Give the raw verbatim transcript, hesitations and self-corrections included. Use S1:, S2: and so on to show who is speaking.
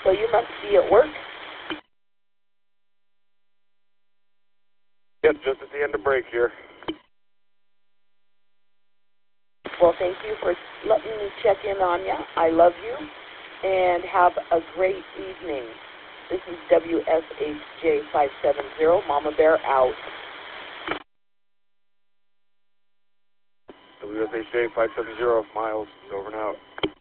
S1: So you must be at work?
S2: Yep, just at the end of break here.
S1: Well, thank you for letting me check in on you. I love you, and have a great evening. This is W S H J five seven zero, Mama Bear out.
S2: W S H J five seven zero, Miles, over and out.